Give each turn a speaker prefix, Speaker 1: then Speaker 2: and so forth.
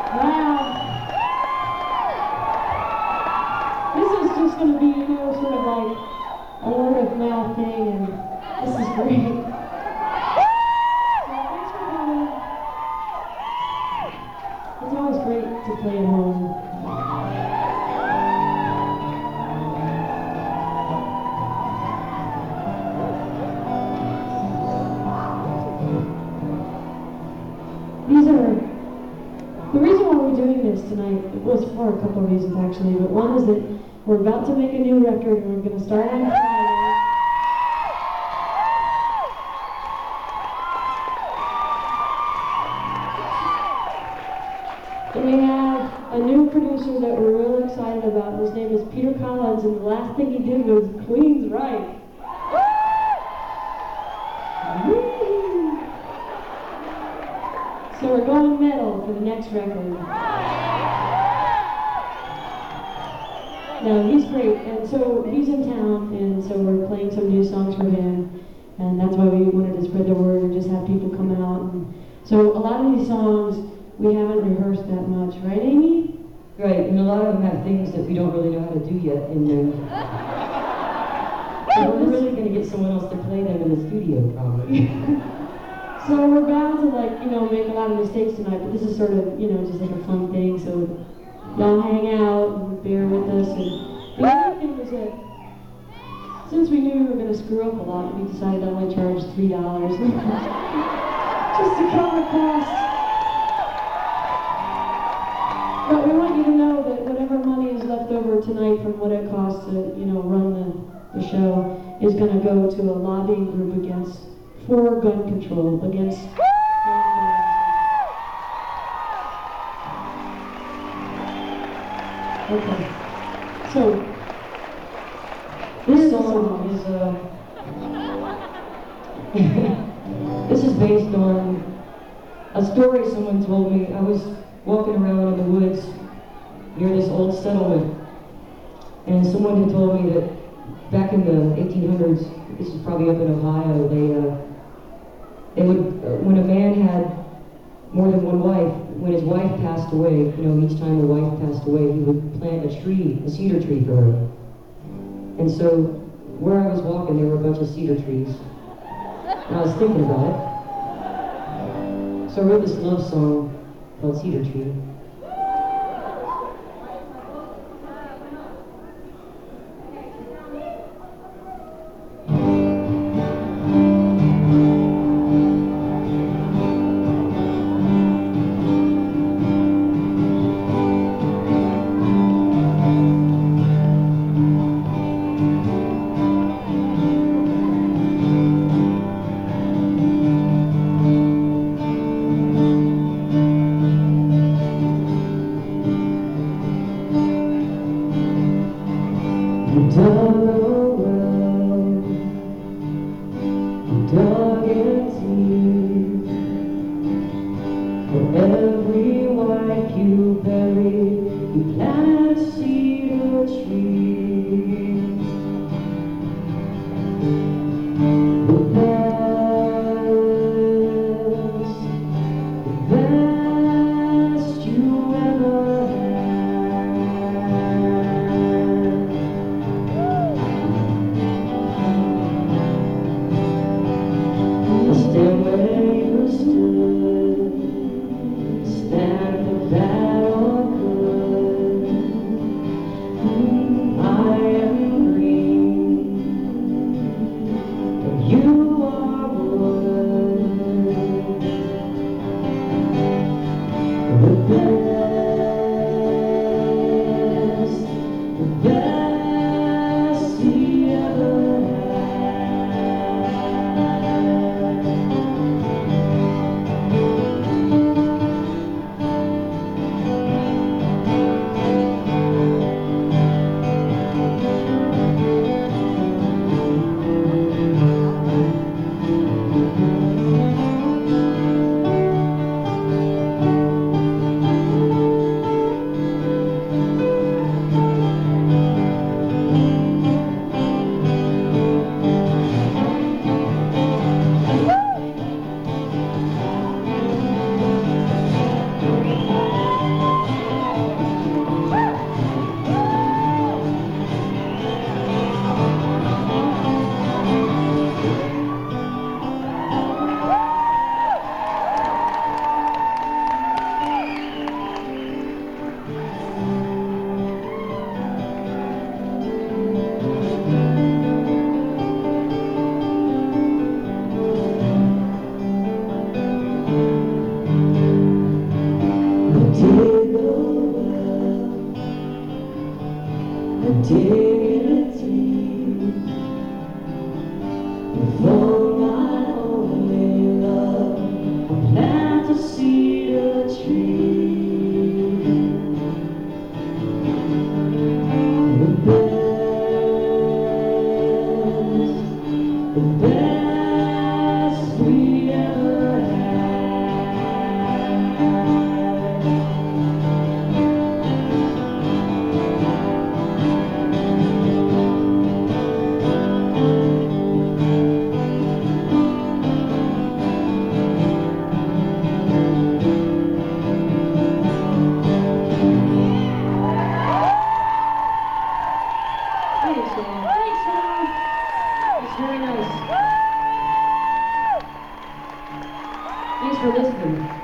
Speaker 1: Wow. This is just going to be, sort of like a word of mouth thing, and this is great. So thanks for coming. It's always great to play at home. The reason why we're doing this tonight was for a couple of reasons actually, but one is that we're about to make a new record and we're going to start on Friday. And we have a new producer that we're real excited about. His name is Peter Collins, and the last thing he did was Queen's Right. So we're going metal for the next record. No, he's great, and so he's in town, and so we're playing some new songs for him, and that's why we wanted to spread the word and just have people come out. And so a lot of these songs we haven't rehearsed that much, right, Amy?
Speaker 2: Right, and a lot of them have things that we don't really know how to do yet in them. So we're really going to get someone else to play them in the studio, probably.
Speaker 1: So we're bound to make a lot of mistakes tonight, but this is sort of, just like a fun thing, so y'all hang out and bear with us. And the other thing was that since we knew we were going to screw up a lot, we decided to only charge $3 just to cover costs. But we want you to know that whatever money is left over tonight from what it costs to, run the show is going to go to a lobbying group for gun control, against Okay. So
Speaker 2: this song is this is based on a story someone told me. I was walking around in the woods near this old settlement, and someone had told me that back in the 1800s, this is probably up in Ohio, they would, when a man had more than one wife, when his wife passed away, each time the wife passed away, he would plant a cedar tree for her. And so, where I was walking, there were a bunch of cedar trees. And I was thinking about it. So I wrote this love song called Cedar Tree. Dug it deep. For every wife you buried, you planted a cedar tree. The best you ever stand where you stood, stand for bad or good. I am green, and you are wood. The best he ever had. dig a well, I dig a deep for my only love. I plant a seed, a tree, the best we ever had. Thanks, man. Thanks, man. That's very nice. Thanks for listening.